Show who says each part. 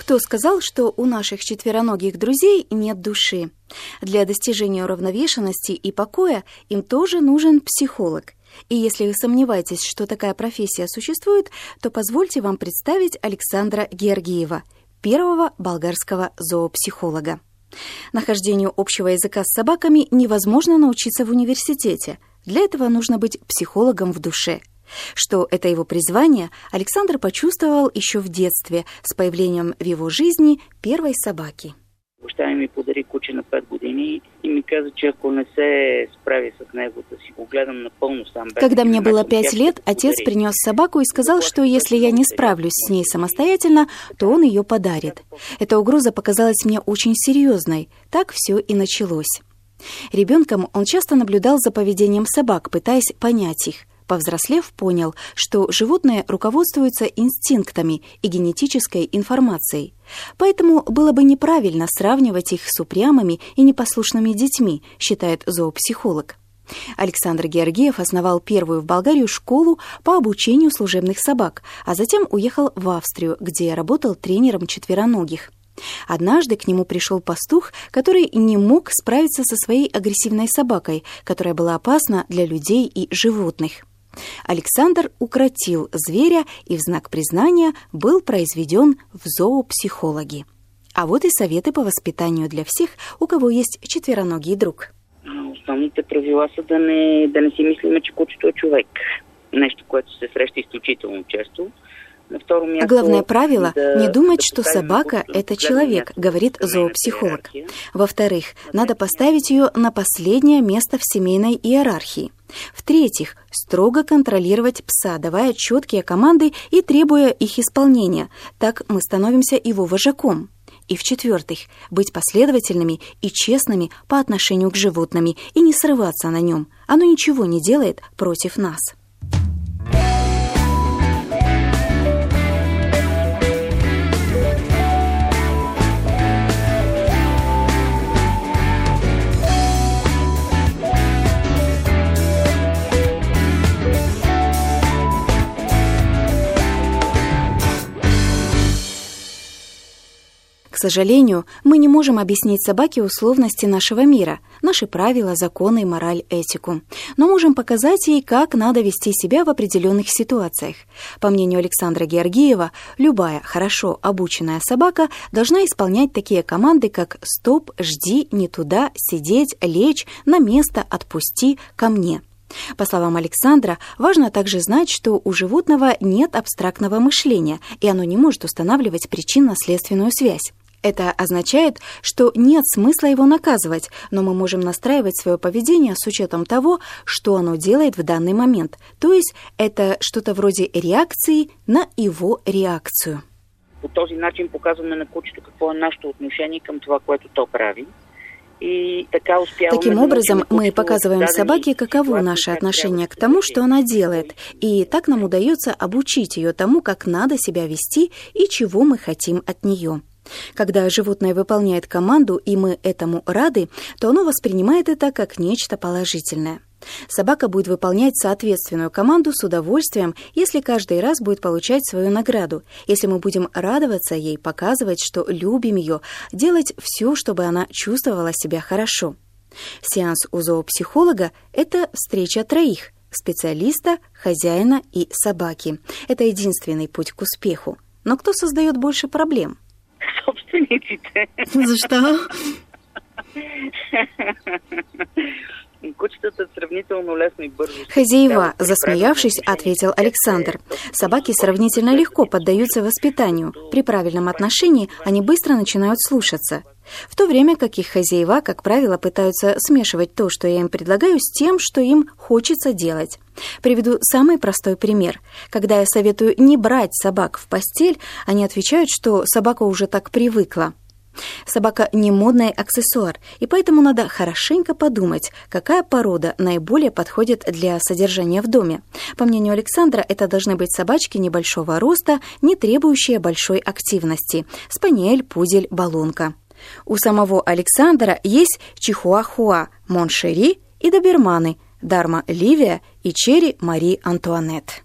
Speaker 1: Кто сказал, что у наших четвероногих друзей нет души? Для достижения уравновешенности и покоя им тоже нужен психолог. И если вы сомневаетесь, что такая профессия существует, то позвольте вам представить Александра Георгиева, первого болгарского зоопсихолога. Нахождению общего языка с собаками невозможно научиться в университете. Для этого нужно быть психологом в душе. Что это его призвание, Александр почувствовал еще в детстве с появлением в его жизни первой собаки.
Speaker 2: Баща ми подари куче на 5 години и ми каза, че ако не се справи с него, да си го гледам напълно сам.
Speaker 1: Когда мне было 5 лет, отец принес собаку и сказал, что если я не справлюсь с ней самостоятельно, то он ее подарит. Эта угроза показалась мне очень серьезной. Так все и началось. Ребенком он часто наблюдал за поведением собак, пытаясь понять их. Повзрослев, понял, что животные руководствуются инстинктами и генетической информацией. Поэтому было бы неправильно сравнивать их с упрямыми и непослушными детьми, считает зоопсихолог. Александр Георгиев основал первую в Болгарии школу по обучению служебных собак, а затем уехал в Австрию, где работал тренером четвероногих. Однажды к нему пришел пастух, который не мог справиться со своей агрессивной собакой, которая была опасна для людей и животных. Александр укротил зверя и в знак признания был произведен в зоопсихологи. А вот и советы по воспитанию для всех, у кого есть четвероногий друг.
Speaker 2: Основните правила са да не си мислиме, че кучето е човек. Нещо, което се среща изключително често.
Speaker 1: Главное правило – не думать, что собака – это человек, говорит зоопсихолог. Во-вторых, надо поставить ее на последнее место в семейной иерархии. В-третьих, строго контролировать пса, давая четкие команды и требуя их исполнения. Так мы становимся его вожаком. И в-четвертых, быть последовательными и честными по отношению к животным и не срываться на нем. Оно ничего не делает против нас. К сожалению, мы не можем объяснить собаке условности нашего мира, наши правила, законы, мораль, этику. Но можем показать ей, как надо вести себя в определенных ситуациях. По мнению Александра Георгиева, любая хорошо обученная собака должна исполнять такие команды, как «стоп», «жди», «не туда», «сидеть», «лечь», «на место», «отпусти», «ко мне». По словам Александра, важно также знать, что у животного нет абстрактного мышления, и оно не может устанавливать причинно-следственную связь. Это означает, что нет смысла его наказывать, но мы можем настраивать свое поведение с учетом того, что оно делает в данный момент. То есть это что-то вроде реакции на его реакцию.
Speaker 2: По този начин показваме на кучето какво е нашето отношение към това, което то прави.
Speaker 1: Таким образом, мы показываем собаке, каково наше отношение к тому, что она делает, и так нам удается обучить ее тому, как надо себя вести и чего мы хотим от нее. Когда животное выполняет команду, и мы этому рады, то оно воспринимает это как нечто положительное. Собака будет выполнять соответственную команду с удовольствием, если каждый раз будет получать свою награду, если мы будем радоваться ей, показывать, что любим ее, делать все, чтобы она чувствовала себя хорошо. Сеанс у зоопсихолога – это встреча троих – специалиста, хозяина и собаки. Это единственный путь к успеху. Но кто создает больше проблем?
Speaker 2: Собственниците.
Speaker 1: За что? Хозяева, засмеявшись, ответил Александр. Собаки сравнительно легко поддаются воспитанию. При правильном отношении они быстро начинают слушаться. В то время как их хозяева, как правило, пытаются смешивать то, что я им предлагаю, с тем, что им хочется делать. Приведу самый простой пример. Когда я советую не брать собак в постель, они отвечают, что собака уже так привыкла. Собака не модный аксессуар, и поэтому надо хорошенько подумать, какая порода наиболее подходит для содержания в доме. По мнению Александра, это должны быть собачки небольшого роста, не требующие большой активности. Спаниель, пудель, балонка. У самого Александра есть чихуахуа, моншери и доберманы, дарма Ливия и черри Мари Антуанетт.